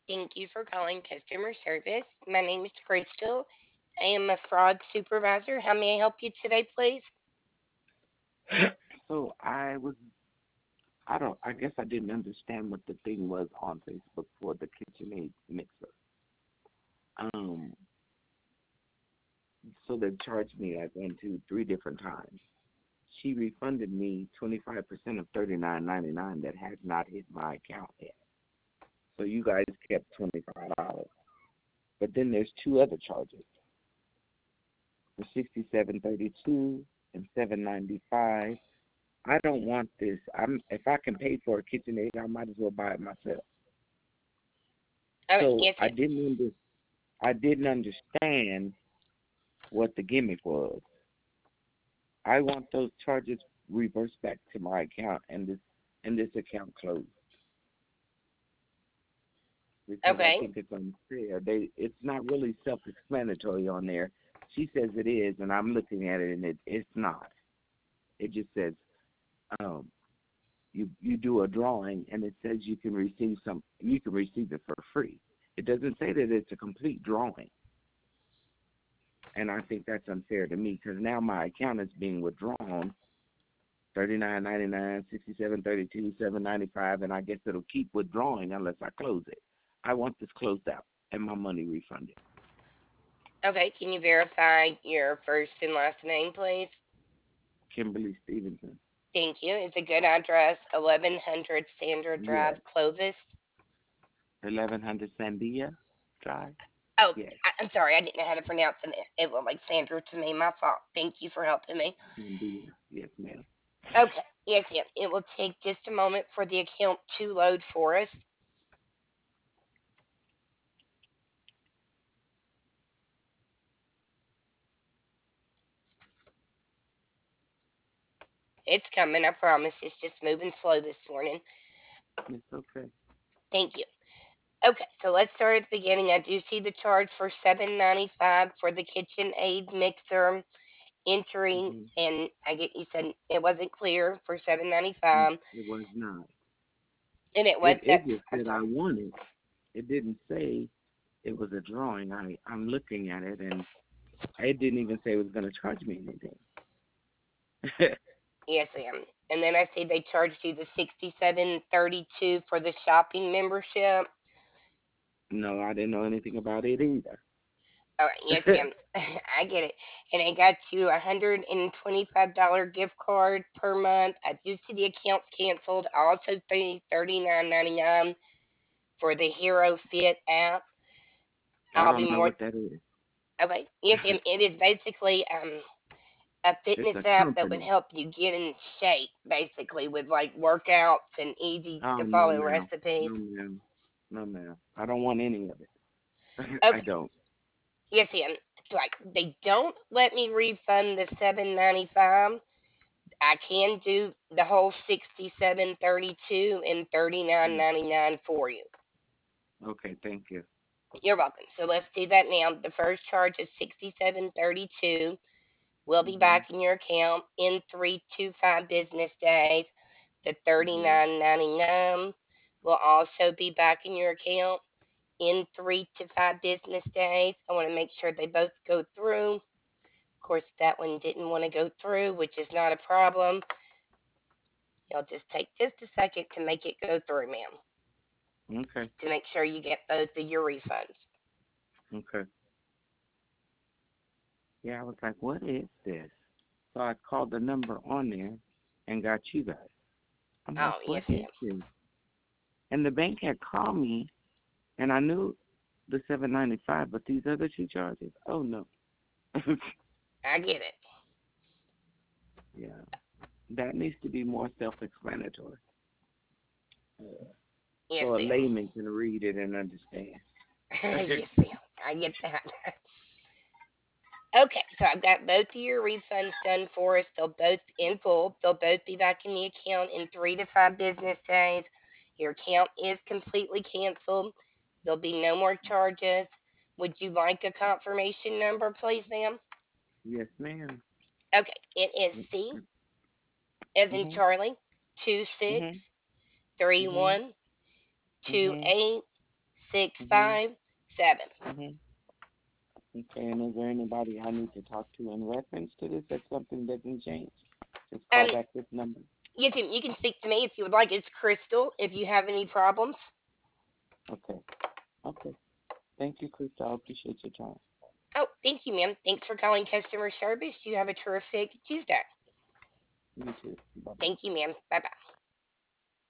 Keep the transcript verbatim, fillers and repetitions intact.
Thank you for calling customer service. My name is Crystal. I am a fraud supervisor. How may I help you today, please? So I was, I don't, I guess I didn't understand what the thing was on Facebook for the KitchenAid mixer. Um, so they charged me like one, two, three different times. She refunded me twenty-five percent of thirty-nine ninety-nine that has not hit my account yet. So you guys kept twenty-five dollars. But then there's two other charges for sixty-seven thirty-two and seven ninety-five. I don't want this. I'm if I can pay for a KitchenAid, I might as well buy it myself. Okay, So yes, I ma'am. didn't under, I didn't understand what the gimmick was. I want those charges reversed back to my account and this and this account closed because I Okay, think it's unfair. They it's not really self-explanatory on there. She says it is, and I'm looking at it, and it it's not. It just says um, you you do a drawing, and it says you can receive some you can receive it for free. It doesn't say that it's a complete drawing. And I think that's unfair to me because now my account is being withdrawn thirty nine ninety nine, sixty seven thirty two, seven ninety five, and I guess it'll keep withdrawing unless I close it. I want this closed out and my money refunded. okay. Can you verify your first and last name, please? Kimberly Stevenson. Thank you. Is a good address eleven hundred Sandra Yes. Drive, Clovis? eleven hundred Sandia Drive. Oh, Yes. I, I'm sorry. I didn't know how to pronounce it. It looked like Sandra to me. My fault. Thank you for helping me. Sandia. Yes, ma'am. Okay, yes, ma'am. It will take just a moment for the account to load for us. It's coming, I promise. It's just moving slow this morning. It's okay. Thank you. Okay, so let's start at the beginning. I do see the charge for seven ninety five for the KitchenAid mixer entering, Mm-hmm. and I get you said it wasn't clear for seven ninety Mm, five, it was not. and it was It it that. just I'm said I sorry. won it. It didn't say it was a drawing. I I'm looking at it and it didn't even say it was gonna charge me anything. Yes, ma'am. And then I see they charged you the sixty seven thirty two for the shopping membership. No, I didn't know anything about it either. All right, yes, ma'am. I get it. And I got you a hundred and twenty-five dollar gift card per month. I do see the accounts canceled. I also see thirty nine ninety nine for the Hero Fit app. I I'll don't be know more what that is. okay. Yes, ma'am. It is basically um a It's a fitness app that would company. help you get in shape, basically with like workouts and easy Oh to no, follow ma'am. No, recipes. ma'am. No, ma'am. I don't want any of it. I Okay. don't. Yes, ma'am. So like they don't let me refund the seven ninety five. I can do the whole sixty seven thirty two and thirty nine Mm. ninety nine for you. Okay, thank you. You're welcome. So let's do that now. The first charge is sixty seven thirty two. Will be Mhm. back in your account in three to five business days. The thirty Mhm. nine ninety nine will also be back in your account in three to five business days. I want to make sure they both go through. Of course, that one didn't want to go through, which is not a problem. You'll just take just a second to make it go through, ma'am, Okay. to make sure you get both of your refunds. Okay. Yeah, I was like, what is this? So I called the number on there and got you guys. I'm like, Oh, what yes, is ma'am. this? And the bank had called me, and I knew the seven ninety five, but these other two charges, oh no. I get it. Yeah, that needs to be more self-explanatory, uh, Yes, so a ma'am. layman can read it and understand. Yes, ma'am. I get that. Okay, so I've got both of your refunds done for us. They'll both in full. They'll both be back in the account in three to five business days. Your account is completely canceled. There'll be no more charges. Would you like a confirmation number, please, ma'am? Yes, ma'am. Okay, it is C as in Mhm. Charlie, two Mhm. six three Mhm. one two Mhm. eight six Mhm. five seven. Mhm. Okay. And is there anybody I need to talk to in reference to this? That something doesn't change. Just call Um, back this number. you can you can speak to me if you would like. It's Crystal. If you have any problems. Okay. Okay. Thank you, Krista. I appreciate your time. Oh, thank you, ma'am. Thanks for calling customer service. You have a terrific Tuesday. You too. Bye bye. Thank you, ma'am. Bye bye.